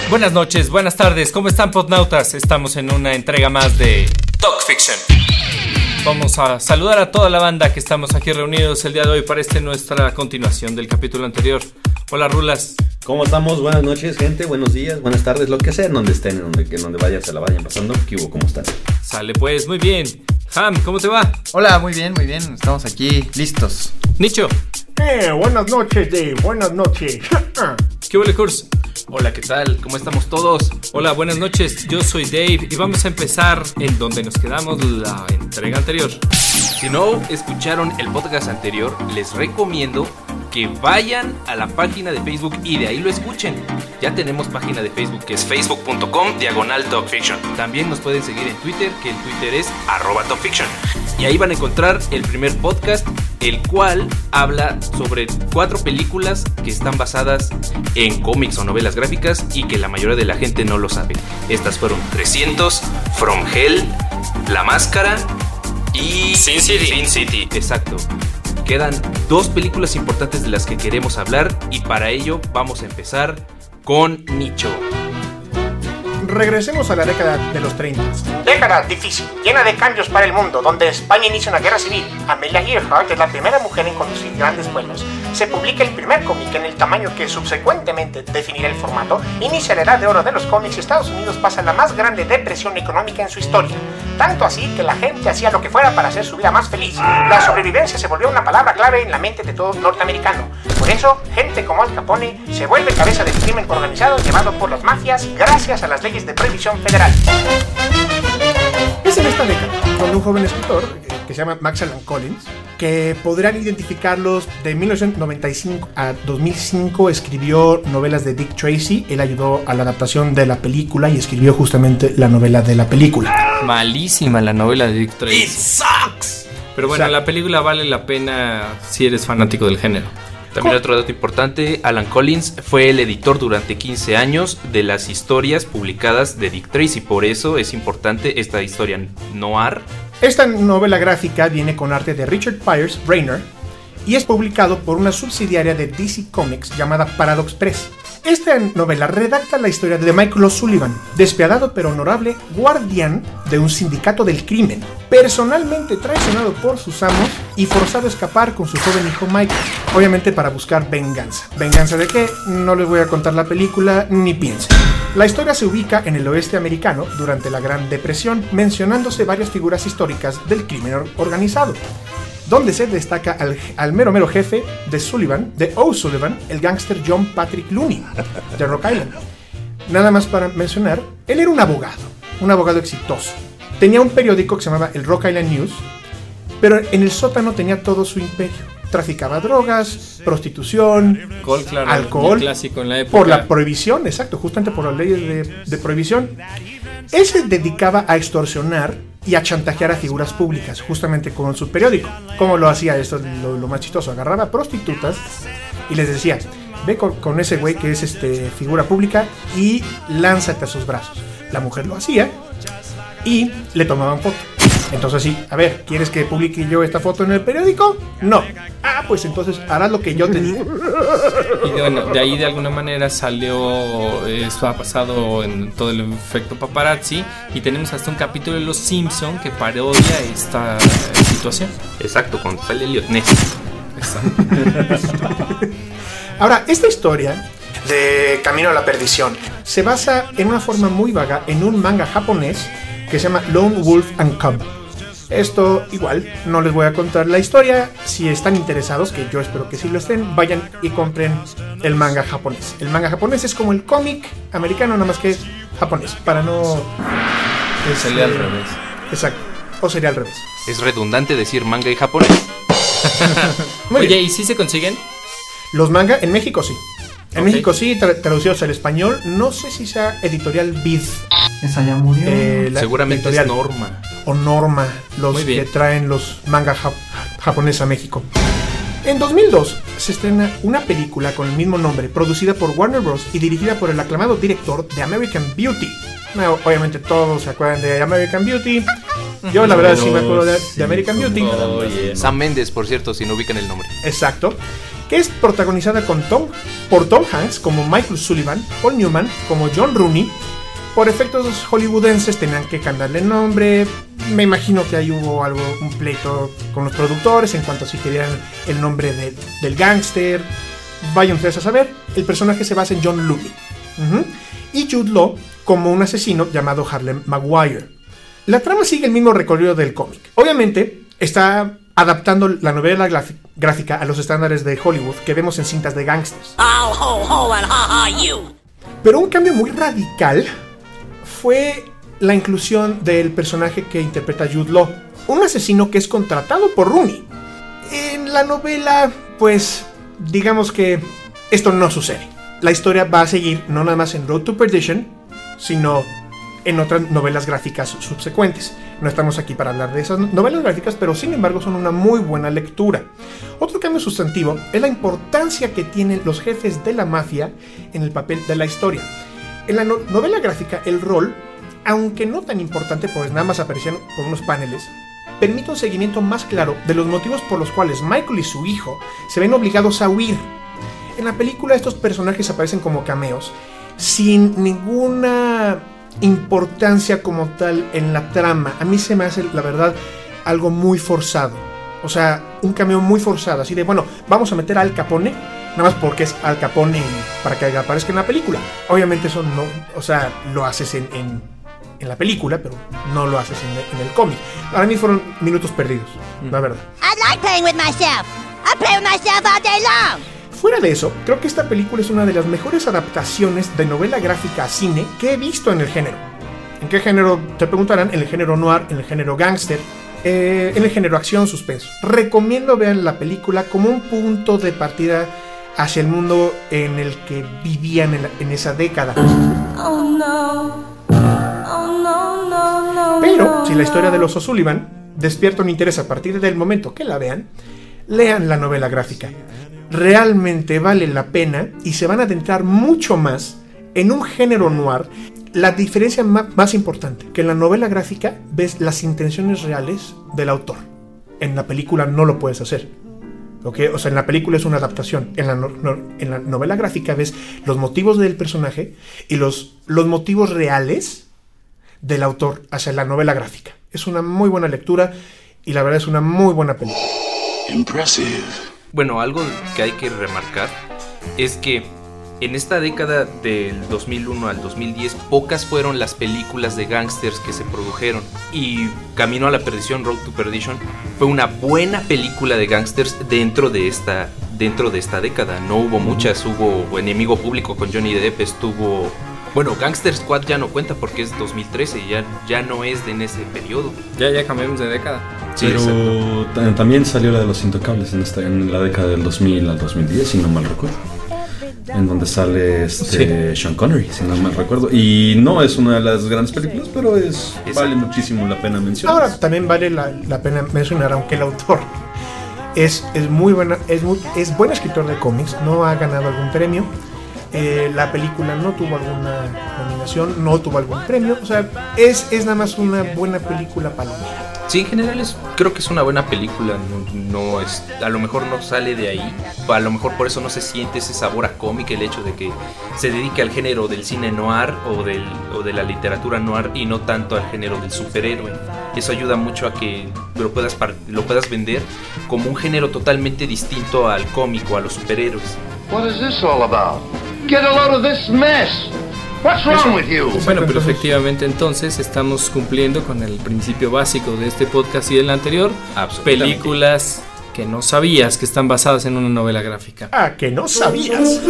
Buenas noches, buenas tardes, ¿cómo están, podnautas? Estamos en una entrega más de Talk Fiction. Vamos a saludar a toda la banda que estamos aquí reunidos el día de hoy para nuestra continuación del capítulo anterior. Hola, Rulas. ¿Cómo estamos? Buenas noches, gente, buenos días, buenas tardes, lo que sea, en donde estén, en donde vayan, se la vayan pasando. ¿Qué hubo? ¿Cómo están? Sale pues, muy bien. Ham, ¿cómo te va? Hola, muy bien, estamos aquí listos. Nicho. Buenas noches, Dave, buenas noches. ¿Qué hubo, Kurs? Hola, ¿qué tal? ¿Cómo estamos todos? Hola, buenas noches, yo soy Dave y vamos a empezar en donde nos quedamos la entrega anterior. Si no escucharon el podcast anterior, les recomiendo que vayan a la página de Facebook y de ahí lo escuchen. Ya tenemos página de Facebook que es facebook.com/TalkFiction. También nos pueden seguir en Twitter, que el Twitter es @TalkFiction. Y ahí van a encontrar el primer podcast, el cual habla sobre 4 películas que están basadas en cómics o novelas gráficas y que la mayoría de la gente no lo sabe. Estas fueron 300, From Hell, La Máscara y Sin City. Exacto. Quedan 2 películas importantes de las que queremos hablar y para ello vamos a empezar con Nicho. Regresemos a la década de los 30. Década difícil, llena de cambios para el mundo, donde España inicia una guerra civil. Amelia Earhart es la primera mujer en conducir grandes vuelos. Se publica el primer cómic en el tamaño que subsecuentemente definirá el formato. Inicia la edad de oro de los cómics y Estados Unidos pasa la más grande depresión económica en su historia. Tanto así que la gente hacía lo que fuera para hacer su vida más feliz. La sobrevivencia se volvió una palabra clave en la mente de todo norteamericano. Por eso, gente como Al Capone se vuelve cabeza del crimen organizado llevado por las mafias gracias a las leyes de prohibición federal. Es en esta década donde un joven escritor que se llama Max Allan Collins, que podrán identificarlos de 1995 a 2005, escribió novelas de Dick Tracy. Él ayudó a la adaptación de la película y escribió justamente la novela de la película. Malísima la novela de Dick Tracy. It sucks. Pero bueno, la película vale la pena si eres fanático del género. También otro dato importante, Allan Collins fue el editor durante 15 años de las historias publicadas de Dick Tracy. Por eso es importante esta historia noir. Esta novela gráfica viene con arte de Richard Pierce Rayner y es publicado por una subsidiaria de DC Comics llamada Paradox Press. Esta novela redacta la historia de Michael O'Sullivan, despiadado pero honorable guardián de un sindicato del crimen, personalmente traicionado por sus amos y forzado a escapar con su joven hijo Michael, obviamente para buscar venganza. ¿Venganza de qué? No les voy a contar la película, ni piensen. La historia se ubica en el oeste americano durante la Gran Depresión, mencionándose varias figuras históricas del crimen organizado, donde se destaca al mero jefe de O'Sullivan, el gángster John Patrick Looney, de Rock Island. Nada más para mencionar, él era un abogado exitoso. Tenía un periódico que se llamaba el Rock Island News, pero en el sótano tenía todo su imperio. Traficaba drogas, prostitución, alcohol, clásico en la época. Por la prohibición, exacto, justamente por las leyes de prohibición. Él se dedicaba a extorsionar y a chantajear a figuras públicas, justamente con su periódico. ¿Cómo lo hacía esto? Lo más chistoso, agarraba a prostitutas y les decía, ve con ese güey que es figura pública y lánzate a sus brazos. La mujer lo hacía y le tomaban foto. Entonces sí, a ver, ¿quieres que publique yo esta foto en el periódico? No. Ah, pues entonces harás lo que yo te diga. Y bueno, de ahí de alguna manera salió, esto ha pasado en todo el efecto paparazzi y tenemos hasta un capítulo de Los Simpson que parodia esta situación. Exacto, cuando sale Elliot Ness. Exacto. Ahora, esta historia de Camino a la Perdición se basa en una forma muy vaga en un manga japonés que se llama Lone Wolf and Cub. Esto igual, no les voy a contar la historia. Si están interesados, que yo espero que sí lo estén, vayan y compren el manga japonés. El manga japonés es como el cómic americano, nada más que japonés, para no... Sería al revés. Exacto, o sería al revés. Es redundante decir manga y japonés. Oye, ¿y si se consiguen? Los manga en México sí. En México sí, traducidos al español. No sé si sea Editorial Vid. Esa ya murió. Seguramente es Norma. O Norma, los que traen los manga japoneses a México. En 2002 se estrena una película con el mismo nombre, producida por Warner Bros. Y dirigida por el aclamado director de American Beauty. Obviamente todos se acuerdan de American Beauty. Yo la verdad sí me acuerdo de American Beauty. Sam Mendes, por cierto, si no ubican el nombre. Exacto. que es protagonizada por Tom Hanks como Michael Sullivan, Paul Newman como John Rooney. Por efectos hollywoodenses tenían que cambiarle nombre. Me imagino que ahí hubo un pleito con los productores en cuanto a si querían el nombre del gángster. Vayan ustedes a saber. El personaje se basa en John Looney. Y Jude Law como un asesino llamado Harlem Maguire. La trama sigue el mismo recorrido del cómic. Obviamente está adaptando la novela gráfica a los estándares de Hollywood que vemos en cintas de gángsters. Pero un cambio muy radical fue la inclusión del personaje que interpreta Jude Law, un asesino que es contratado por Rooney. En la novela, pues, digamos que esto no sucede. La historia va a seguir no nada más en Road to Perdition, sino en otras novelas gráficas subsecuentes. No estamos aquí para hablar de esas novelas gráficas, pero sin embargo son una muy buena lectura. Otro cambio sustantivo es la importancia que tienen los jefes de la mafia en el papel de la historia. En la novela gráfica, el rol, aunque no tan importante, pues nada más aparecían por unos paneles, permite un seguimiento más claro de los motivos por los cuales Michael y su hijo se ven obligados a huir. En la película estos personajes aparecen como cameos, sin ninguna importancia como tal en la trama. A mí se me hace, la verdad, algo muy forzado. O sea, un cameo muy forzado, así de, bueno, vamos a meter a Al Capone, nada más porque es Al Capone y para que aparezca en la película. Obviamente eso no, o sea, lo haces en la película, pero no lo haces en el cómic. Para mí fueron minutos perdidos, la verdad. I like playing with myself. I play with myself all day long. Fuera de eso, creo que esta película es una de las mejores adaptaciones de novela gráfica a cine que he visto en el género. ¿En qué género? Te preguntarán. En el género noir, en el género gángster, en el género acción, suspenso. Recomiendo vean la película como un punto de partida hacia el mundo en el que vivían en esa década. Pero si la historia de los O'Sullivan despierta un interés a partir del momento que la vean, lean la novela gráfica. Realmente vale la pena y se van a adentrar mucho más en un género noir. La diferencia más importante, que en la novela gráfica ves las intenciones reales del autor. En la película no lo puedes hacer. ¿Okay? O sea, en la película es una adaptación. En la novela gráfica ves los motivos del personaje y los motivos reales del autor hacia la novela gráfica. Es una muy buena lectura y la verdad es una muy buena película. Impressive. Bueno, algo que hay que remarcar es que en esta década del 2001 al 2010 pocas fueron las películas de gángsters que se produjeron, y Camino a la Perdición, Road to Perdition, fue una buena película de gángsters dentro de esta década. No hubo muchas. Hubo Enemigo Público con Johnny Depp, estuvo... Bueno, Gangster Squad ya no cuenta porque es 2013, ya no es en ese periodo. Ya cambiamos de década. Sí, pero también salió la de Los Intocables en la década del 2000 al 2010, si no mal recuerdo. En donde sale Sean Connery, si no mal recuerdo. Y no es una de las grandes películas, pero vale muchísimo la pena mencionar. Ahora, también vale la pena mencionar, aunque el autor es muy buena, es buen escritor de cómics, no ha ganado algún premio. La película no tuvo alguna nominación, no tuvo algún premio. O sea, es nada más una buena película palomera. Sí, en general creo que es una buena película. No es, a lo mejor no sale de ahí. A lo mejor por eso no se siente ese sabor a cómic, el hecho de que se dedique al género del cine noir o de la literatura noir y no tanto al género del superhéroe. Eso ayuda mucho a que lo puedas vender como un género totalmente distinto al cómic o a los superhéroes. What is this all about? Get a load of this mess. What's wrong with you? Bueno, pero efectivamente entonces estamos cumpliendo con el principio básico de este podcast y del anterior. Películas que no sabías que están basadas en una novela gráfica. Ah, que no sabías.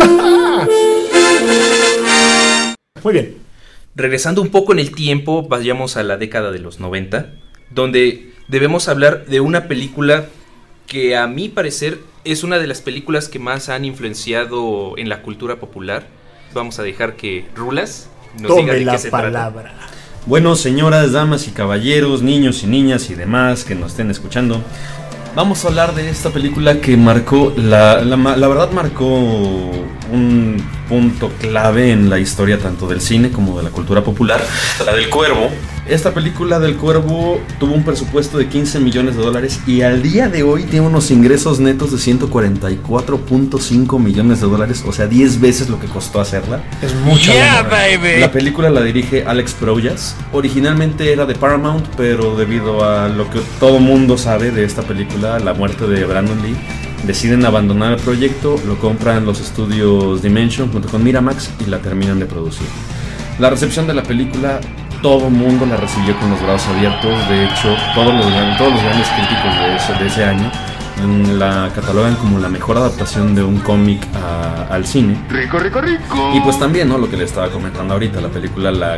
Muy bien. Regresando un poco en el tiempo, vayamos a la década de los 90, donde debemos hablar de una película que a mi parecer es una de las películas que más han influenciado en la cultura popular. Vamos a dejar que Rulas nos diga de qué se trata. Bueno, señoras, damas y caballeros, niños y niñas y demás que nos estén escuchando, vamos a hablar de esta película que marcó, la verdad marcó un punto clave en la historia tanto del cine como de la cultura popular, la del Cuervo. Esta película del Cuervo tuvo un presupuesto de $15 millones y al día de hoy tiene unos ingresos netos de $144.5 millones, o sea, 10 veces lo que costó hacerla. Es mucho. La película la dirige Alex Proyas. Originalmente era de Paramount, pero debido a lo que todo mundo sabe de esta película, la muerte de Brandon Lee, deciden abandonar el proyecto, lo compran los estudios Dimension junto con Miramax y la terminan de producir. La recepción de la película, todo el mundo la recibió con los brazos abiertos. De hecho, todos los grandes críticos de ese año la catalogan como la mejor adaptación de un cómic al cine. Rico. Y pues también, ¿no? Lo que le estaba comentando ahorita, la película, la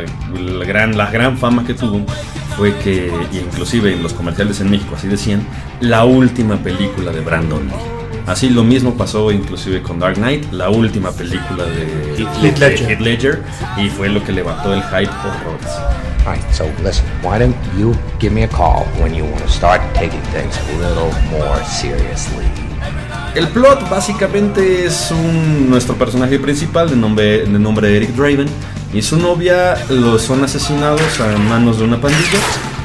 gran fama que tuvo fue que, y inclusive en los comerciales en México así decían, la última película de Brandon Lee. Así lo mismo pasó inclusive con Dark Knight, la última película de Heath Ledger, y fue lo que levantó el hype horrores. All right, so listen, why don't you give me a call when you want to start taking things a little more seriously? El plot básicamente es nuestro personaje principal de nombre Eric Draven y su novia son asesinados a manos de una pandilla.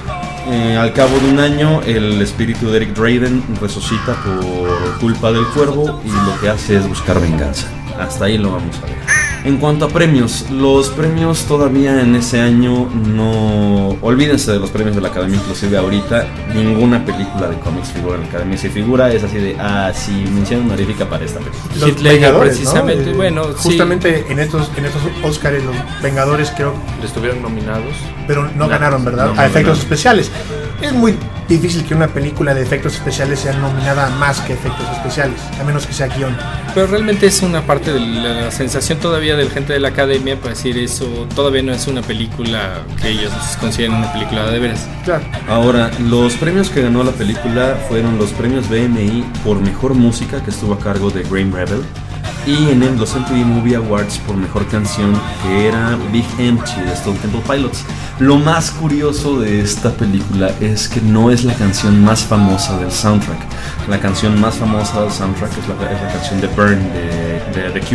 Al cabo de un año, el espíritu de Eric Draven resucita por culpa del Cuervo y lo que hace es buscar venganza. Hasta ahí lo vamos a ver. En cuanto a premios, los premios todavía en ese año no... Olvídense de los premios de la Academia, inclusive ahorita ninguna película de cómics figura en la Academia. Si figura es así de, sí, mención honorífica para esta película. Los Vengadores, precisamente, ¿no? Bueno, justamente sí. en estos Oscars los Vengadores creo... Estuvieron nominados. Pero no ganaron, ¿verdad? A efectos especiales. Es muy difícil que una película de efectos especiales sea nominada más que efectos especiales, a menos que sea guión. Pero realmente es una parte de la sensación todavía de la gente de la Academia para decir eso. Todavía no es una película que ellos consideren una película de veras. Claro. Ahora, los premios que ganó la película fueron los premios BMI por mejor música, que estuvo a cargo de Graham Rebel, y en los MTV Movie Awards por mejor canción, que era Big Empty de Stone Temple Pilots. Lo más curioso de esta película es que no es la canción más famosa del soundtrack. La canción más famosa del soundtrack es la canción de Burn de The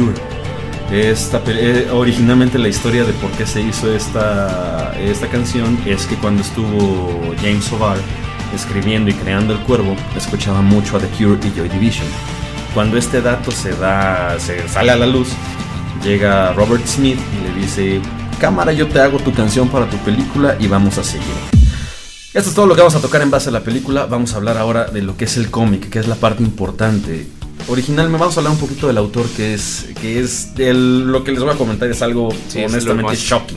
Cure. Originalmente la historia de por qué se hizo esta canción es que cuando estuvo James O'Barr escribiendo y creando El Cuervo, escuchaba mucho a The Cure y Joy Division. Cuando este dato se sale a la luz, llega Robert Smith y le dice: cámara, yo te hago tu canción para tu película y vamos a seguir. Esto es todo lo que vamos a tocar en base a la película. Vamos a hablar ahora de lo que es el cómic, que es la parte importante. Originalmente vamos a hablar un poquito del autor, que es lo que les voy a comentar es algo honestamente shocking.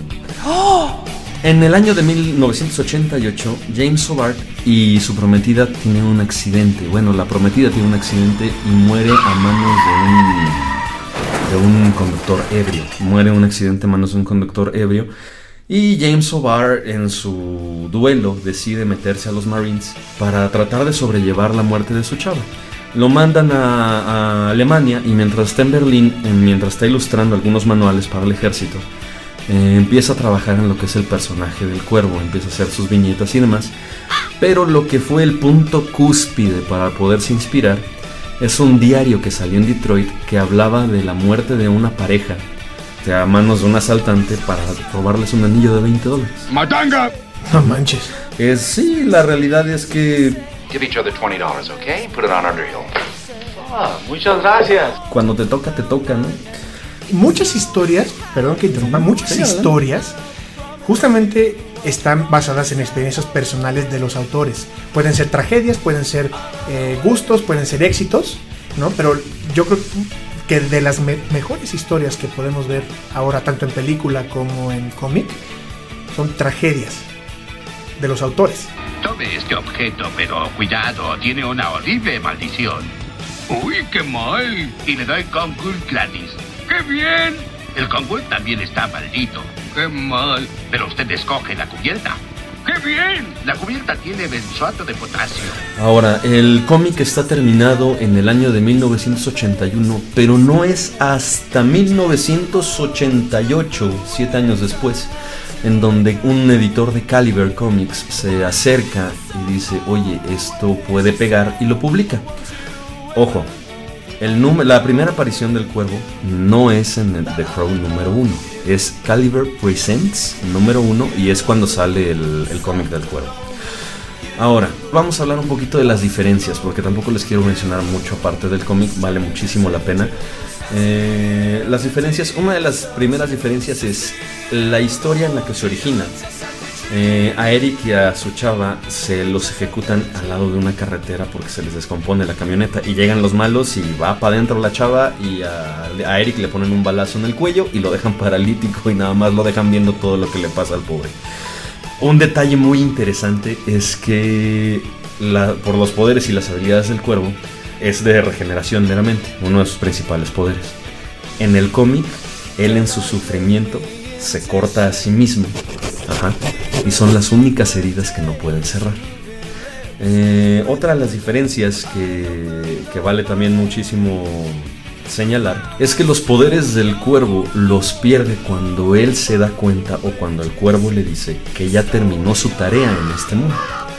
En el año de 1988, James O'Barr y su prometida tienen un accidente. Bueno, la prometida tiene un accidente y muere a manos de un conductor ebrio. Muere en un accidente a manos de un conductor ebrio. Y James O'Barr, en su duelo, decide meterse a los Marines para tratar de sobrellevar la muerte de su chava. Lo mandan a Alemania y mientras está en Berlín, mientras está ilustrando algunos manuales para el ejército, empieza a trabajar en lo que es el personaje del Cuervo, empieza a hacer sus viñetas y demás. Pero lo que fue el punto cúspide para poderse inspirar es un diario que salió en Detroit que hablaba de la muerte de una pareja a manos de un asaltante para robarles un anillo de $20. ¡Matanga! No manches. Sí, la realidad es que... Give each other $20, okay? Put it on Underhill. Muchas gracias. Cuando te toca, ¿no? Muchas historias, perdón que interrumpa, historias justamente están basadas en experiencias personales de los autores. Pueden ser tragedias, pueden ser gustos, pueden ser éxitos, ¿no? Pero yo creo que de las mejores historias que podemos ver ahora, tanto en película como en cómic, son tragedias de los autores. Tome este objeto, pero cuidado, tiene una horrible maldición. ¡Uy, qué mal! Y le doy Concur gratis. ¡Qué bien! El Concur también está maldito. ¡Qué mal! Pero usted escoge la cubierta. ¡Qué bien! La cubierta tiene benzoato de potasio. Ahora, el cómic está terminado en el año de 1981, pero no es hasta 1988, 7 años después, en donde un editor de Caliber Comics se acerca y dice: oye, esto puede pegar, y lo publica. Ojo, La primera aparición del cuervo no es en el The Crow número 1, es Caliber Presents número 1 y es cuando sale el cómic del cuervo. Ahora, vamos a hablar un poquito de las diferencias, porque tampoco les quiero mencionar mucho aparte del cómic, vale muchísimo la pena. Las diferencias, una de las primeras diferencias es la historia en la que se origina. A Eric y a su chava se los ejecutan al lado de una carretera porque se les descompone la camioneta y llegan los malos y va para adentro la chava y a Eric le ponen un balazo en el cuello y lo dejan paralítico y nada más lo dejan viendo todo lo que le pasa al pobre. Un detalle muy interesante es que por los poderes y las habilidades del cuervo es de regeneración meramente, uno de sus principales poderes. En el cómic, él en su sufrimiento se corta a sí mismo. Ajá. Y son las únicas heridas que no pueden cerrar. Otra de las diferencias que vale también muchísimo señalar es que los poderes del cuervo los pierde cuando él se da cuenta o cuando el cuervo le dice que ya terminó su tarea en este mundo.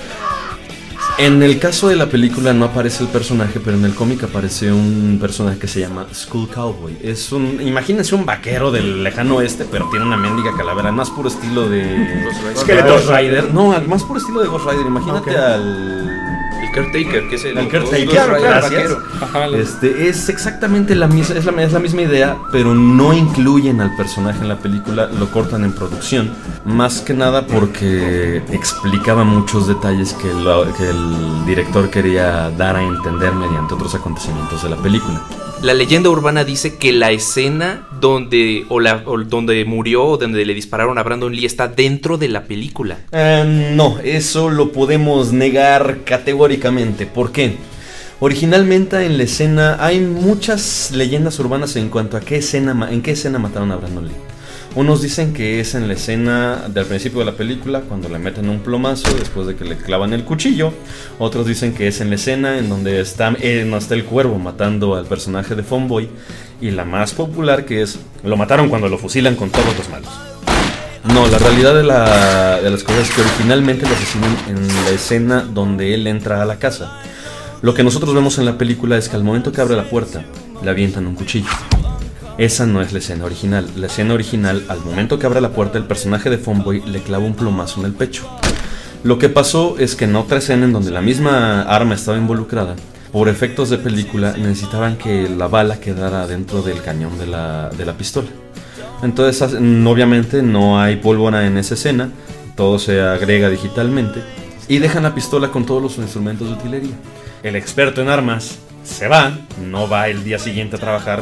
En el caso de la película no aparece el personaje, pero en el cómic aparece un personaje que se llama Skull Cowboy. Imagínense un vaquero del lejano oeste, pero tiene una mendiga calavera, más puro estilo de Ghost Rider. No, al más puro estilo de Ghost Rider. Imagínate el Caretaker, que es el Caretaker, gracias. Es exactamente la misma idea, pero no incluyen al personaje en la película, lo cortan en producción, más que nada porque explicaba muchos detalles que el director quería dar a entender mediante otros acontecimientos de la película. La leyenda urbana dice que la escena donde murió o donde le dispararon a Brandon Lee está dentro de la película. No, eso lo podemos negar categóricamente. ¿Por qué? Originalmente en la escena hay muchas leyendas urbanas en cuanto a en qué escena mataron a Brandon Lee. Unos dicen que es en la escena del principio de la película, cuando le meten un plomazo después de que le clavan el cuchillo. Otros dicen que es en la escena en donde está el cuervo matando al personaje de Funboy. Y la más popular, que es lo mataron cuando lo fusilan con todos los malos. No, la realidad de las cosas es que originalmente lo asesinan en la escena donde él entra a la casa. Lo que nosotros vemos en la película es que al momento que abre la puerta le avientan un cuchillo. Esa no es la escena original. La escena original, al momento que abre la puerta, el personaje de Funboy le clava un plomazo en el pecho. Lo que pasó es que en otra escena en donde la misma arma estaba involucrada, por efectos de película necesitaban que la bala quedara dentro del cañón de la pistola. Entonces, obviamente no hay pólvora en esa escena, todo se agrega digitalmente y dejan la pistola con todos los instrumentos de utilería. El experto en armas se va, no va el día siguiente a trabajar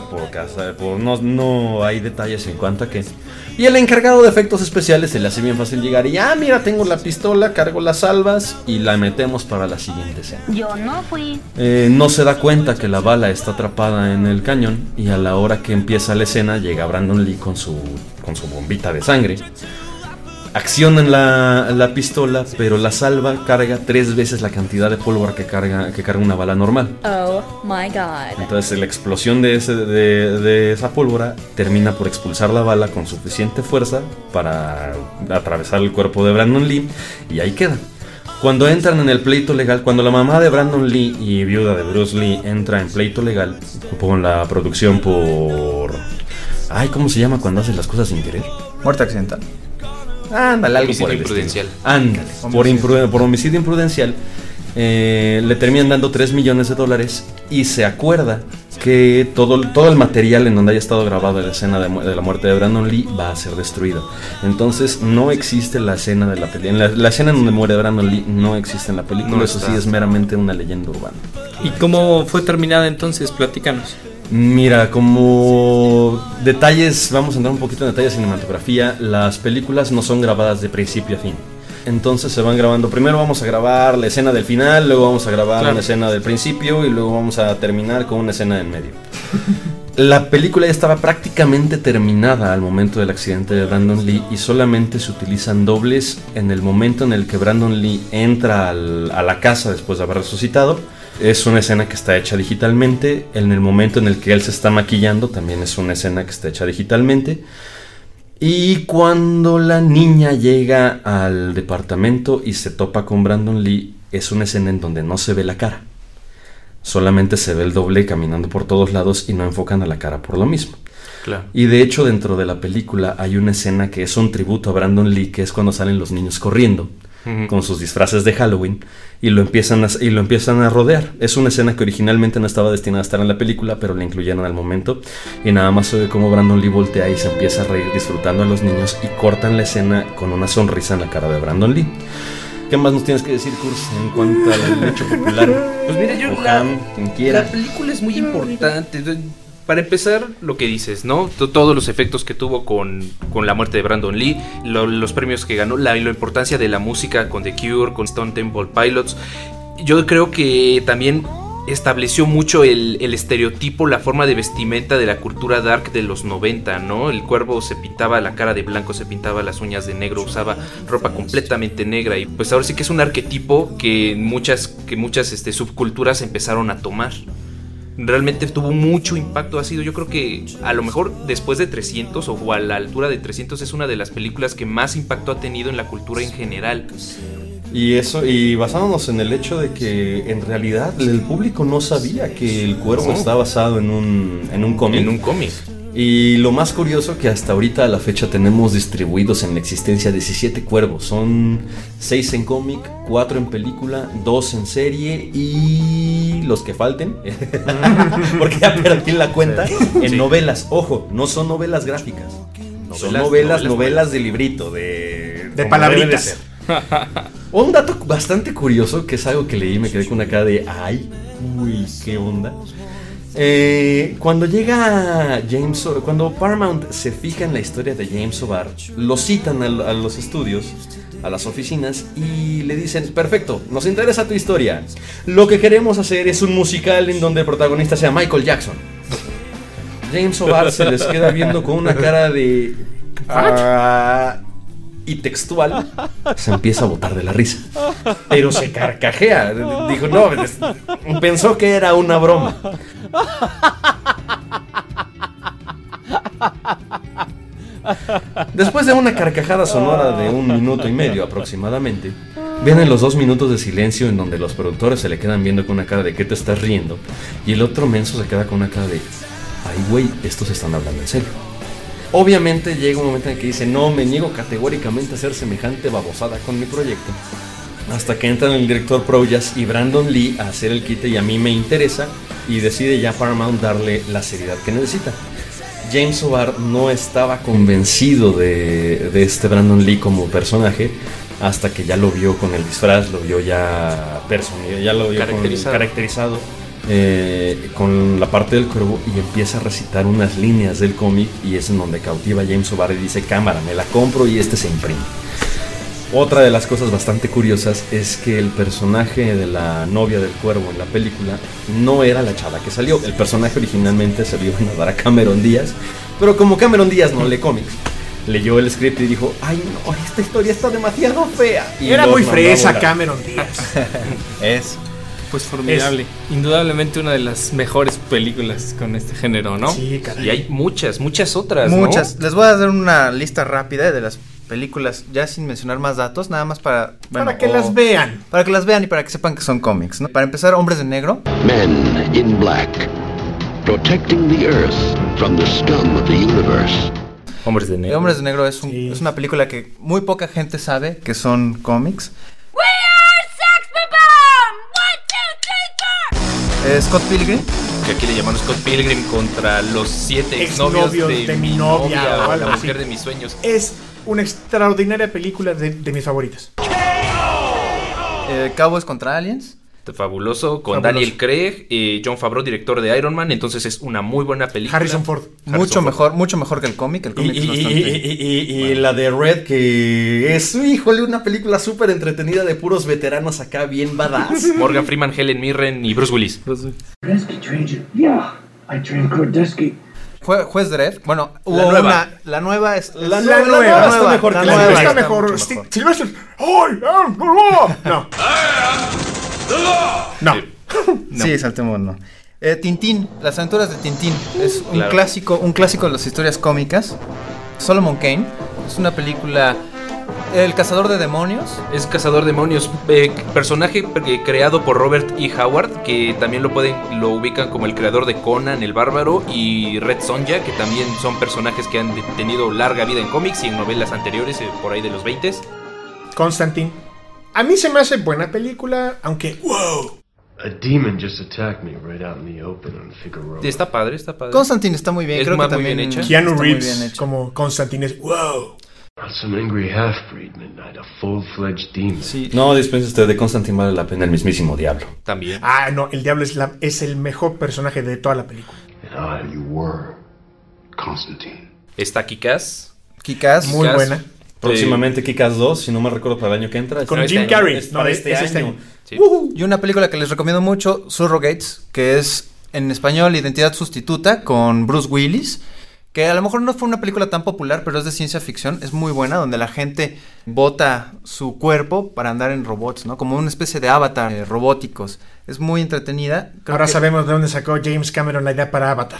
no hay detalles en cuanto a qué. Y el encargado de efectos especiales se le hace bien fácil llegar y mira, tengo la pistola, cargo las salvas y la metemos para la siguiente escena. Yo no fui. No se da cuenta que la bala está atrapada en el cañón y a la hora que empieza la escena llega Brandon Lee con su bombita de sangre. Accionan la pistola, pero la salva carga 3 veces la cantidad de pólvora que carga una bala normal. Oh my god. Entonces la explosión de esa pólvora termina por expulsar la bala con suficiente fuerza para atravesar el cuerpo de Brandon Lee y ahí queda. Cuando entran en el pleito legal, cuando la mamá de Brandon Lee y viuda de Bruce Lee entra en pleito legal con la producción por... ¿cómo se llama cuando haces las cosas sin querer? Muerte accidental. Ándale, algo por el imprudencial. Ándale, por homicidio imprudencial. Le terminan dando $3 millones y se acuerda que todo el material en donde haya estado grabado la escena de la muerte de Brandon Lee va a ser destruido. Entonces no existe la escena de la película. La escena en donde muere Brandon Lee no existe en la película. Eso sí es meramente una leyenda urbana. ¿Y cómo fue terminada entonces? Platícanos. Mira, como detalles, vamos a entrar un poquito en detalles de cinematografía. Las películas no son grabadas de principio a fin. Entonces se van grabando. Primero vamos a grabar la escena del final, luego vamos a grabar una escena del principio y luego vamos a terminar con una escena del medio. La película ya estaba prácticamente terminada al momento del accidente de Brandon Lee y solamente se utilizan dobles en el momento en el que Brandon Lee entra a la casa después de haber resucitado. Es una escena que está hecha digitalmente. En el momento en el que él se está maquillando también es una escena que está hecha digitalmente. Y cuando la niña llega al departamento y se topa con Brandon Lee, es una escena en donde no se ve la cara. Solamente se ve el doble caminando por todos lados y no enfocan a la cara por lo mismo. Claro. Y de hecho dentro de la película hay una escena que es un tributo a Brandon Lee, que es cuando salen los niños corriendo con sus disfraces de Halloween y lo empiezan a rodear. Es una escena que originalmente no estaba destinada a estar en la película, pero la incluyeron al momento y nada más se ve como Brandon Lee voltea y se empieza a reír disfrutando a los niños y cortan la escena con una sonrisa en la cara de Brandon Lee. ¿Qué más nos tienes que decir, Kurs, en cuanto al hecho popular? Pues mira, yo la película es muy importante. Para empezar, lo que dices, ¿no? Todos los efectos que tuvo con la muerte de Brandon Lee, los premios que ganó, la importancia de la música con The Cure, con Stone Temple Pilots. Yo creo que también estableció mucho el estereotipo, la forma de vestimenta de la cultura dark de los 90, ¿no? El cuervo se pintaba la cara de blanco, se pintaba las uñas de negro, usaba ropa completamente negra y pues ahora sí que es un arquetipo que muchas subculturas empezaron a tomar. Realmente tuvo mucho impacto. Ha sido, yo creo que a lo mejor después de 300 o a la altura de 300 es una de las películas que más impacto ha tenido en la cultura en general. Y basándonos en el hecho de que en realidad el público no sabía que el cuervo está basado en un cómic. En un cómic. Y lo más curioso que hasta ahorita a la fecha tenemos distribuidos en la existencia 17 cuervos. Son 6 en cómic, 4 en película, 2 en serie y los que falten, porque ya perdí la cuenta, en novelas. Ojo, no son novelas gráficas. Son novelas de librito, de palabritas. Un dato bastante curioso, que es algo que leí y me quedé con una cara de ay, uy, qué onda. Cuando llega cuando Paramount se fija en la historia de James O'Barr, lo citan a los estudios, a las oficinas, y le dicen: perfecto, nos interesa tu historia. Lo que queremos hacer es un musical en donde el protagonista sea Michael Jackson. James O'Barr se les queda viendo con una cara de y textual se empieza a botar de la risa, pero se carcajea. Dijo, no, pensó que era una broma. Después de una carcajada sonora de 1 minuto y medio aproximadamente, vienen los 2 minutos de silencio en donde los productores se le quedan viendo con una cara de ¿qué te estás riendo? Y el otro menso se queda con una cara de ay güey, estos están hablando en serio. Obviamente llega un momento en el que dice: no, me niego categóricamente a hacer semejante babosada con mi proyecto. Hasta que entran el director Proyas y Brandon Lee a hacer el quite, y a mí me interesa, y decide ya Paramount darle la seriedad que necesita. James O'Barr no estaba convencido de este Brandon Lee como personaje hasta que ya lo vio con el disfraz, lo vio ya lo vio caracterizado. Con la parte del cuervo, y empieza a recitar unas líneas del cómic, y es en donde cautiva a James O'Barr y dice: cámara, me la compro, y se imprime. Otra de las cosas bastante curiosas es que el personaje de la novia del cuervo en la película no era la chava que salió. El personaje originalmente se lo iban a dar a Cameron Díaz, pero como Cameron Díaz no lee cómics, leyó el script y dijo: ay no, esta historia está demasiado fea. Y era muy fresa Cameron Díaz. Es pues formidable. Indudablemente una de las mejores películas con este género, ¿no? Sí, caray. Y hay muchas otras, muchas, ¿no? Les voy a dar una lista rápida de las películas, ya sin mencionar más datos, nada más para que las vean. Para que las vean y para que sepan que son cómics, ¿no? Para empezar, Hombres de Negro. Men in Black, protecting the Earth from the scum of the universe. Hombres de Negro. Hombres de Negro es una película que muy poca gente sabe que son cómics. Scott Pilgrim, que aquí le llaman Scott Pilgrim contra los 7 exnovios de mi novia o la mujer de mis sueños. Es una extraordinaria película de mis favoritas. Cowboys contra Aliens. Fabuloso, con Daniel Craig, Jon Favreau, director de Iron Man. Entonces es una muy buena película. Harrison Ford. Mucho mejor que el cómic. El cómic es bastante... y la de Red, que es, híjole, una película súper entretenida de puros veteranos acá bien badass. Morgan Freeman, Helen Mirren y Bruce Willis. Kordesky trained you? Yeah, I trained Kordesky. Juez Dredd. Bueno, la nueva. La nueva es... La nueva está mejor que la nueva. Está mejor. Sylvester. ¡Ay! No. No. Sí, saltemos, no. Tintín, Las aventuras de Tintín. Es un clásico de las historias cómicas. Solomon Kane. Es una película El cazador de demonios. Es cazador de demonios, personaje creado por Robert E. Howard, que también lo ubican como el creador de Conan el Bárbaro y Red Sonja, que también son personajes que han tenido larga vida en cómics y en novelas anteriores, por ahí de los 20s. Constantine. A mí se me hace buena película, aunque wow. A demon just attacked me right out in the open on Figueroa. Está padre. Constantine está muy bien, es creo que muy también bien hecha. Keanu Reeves como Constantine es wow. Some angry half-breed midnight, a full-fledged demon. Sí. No, dispense usted, de Constantine vale la pena el mismísimo diablo. También. Ah, no, el diablo es el mejor personaje de toda la película. And you were Constantine. Está Kick-Ass. Muy buena. Próximamente Kick-Ass 2, si no me recuerdo, para el año que entra. Con Jim Carrey. Para este año. Sí. Y una película que les recomiendo mucho, Surrogates, que es en español Identidad Sustituta, con Bruce Willis, que a lo mejor no fue una película tan popular, pero es de ciencia ficción, es muy buena, donde la gente bota su cuerpo para andar en robots, ¿no? Como una especie de avatar robóticos. Es muy entretenida. Ahora sabemos de dónde sacó James Cameron la idea para Avatar.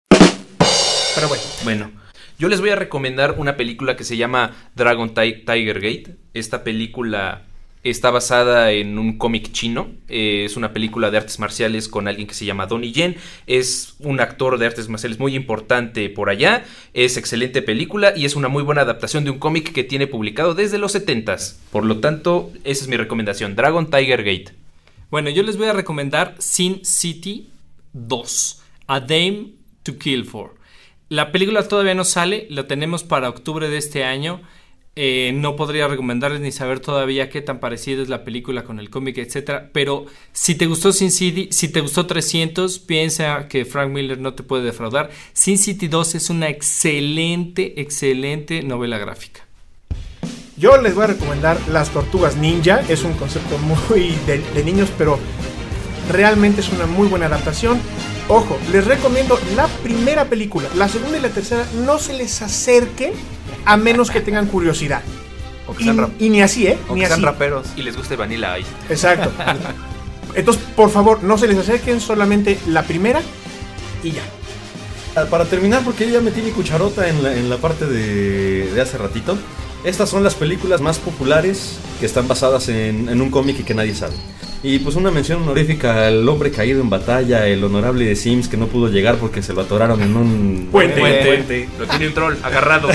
Pero bueno. Yo les voy a recomendar una película que se llama Dragon Tiger Gate. Esta película está basada en un cómic chino. Es una película de artes marciales con alguien que se llama Donnie Yen. Es un actor de artes marciales muy importante por allá. Es excelente película y es una muy buena adaptación de un cómic que tiene publicado desde los 70s. Por lo tanto, esa es mi recomendación, Dragon Tiger Gate. Bueno, yo les voy a recomendar Sin City 2, A Dame to Kill For. La película todavía no sale, la tenemos para octubre de este año. No podría recomendarles ni saber todavía qué tan parecida es la película con el cómic, etcétera. Pero si te gustó Sin City, si te gustó 300, piensa que Frank Miller no te puede defraudar. Sin City 2 es una excelente novela gráfica. yo les voy a recomendar Las Tortugas Ninja. Es un concepto muy de niños, pero realmente es una muy buena adaptación. Ojo, les recomiendo la primera película. La segunda y la tercera no se les acerquen a menos que tengan curiosidad. O que sean y ni así, o ni que sean así. raperos. Y les guste Vanilla Ice. Exacto. Entonces, por favor, no se les acerquen, solamente la primera y ya. Para terminar, porque yo ya metí mi cucharota en la parte de hace ratito. Estas son las películas más populares que están basadas en un cómic y que nadie sabe. Y pues una mención honorífica al hombre caído en batalla, el honorable de Sims, que no pudo llegar porque se lo atoraron en un puente. Lo tiene un troll agarrado.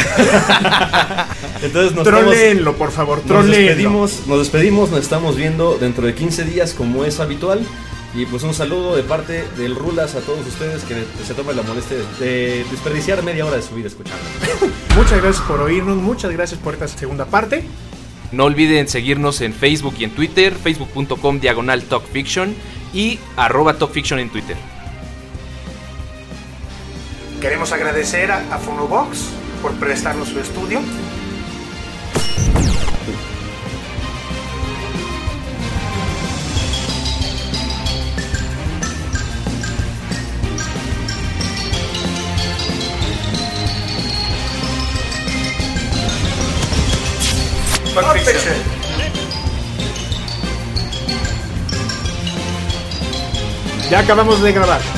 Entonces Trolleenlo, por favor, trolleenlo. Nos despedimos, nos estamos viendo dentro de 15 días como es habitual. Y pues un saludo de parte del Rulas a todos ustedes que se toman la molestia de desperdiciar media hora de su vida escuchando. Muchas gracias por oírnos, muchas gracias por esta segunda parte. No olviden seguirnos en Facebook y en Twitter, facebook.com/TalkFiction y @TalkFiction en Twitter. Queremos agradecer a Fonobox por prestarnos su estudio. Fiction. Ya acabamos de grabar.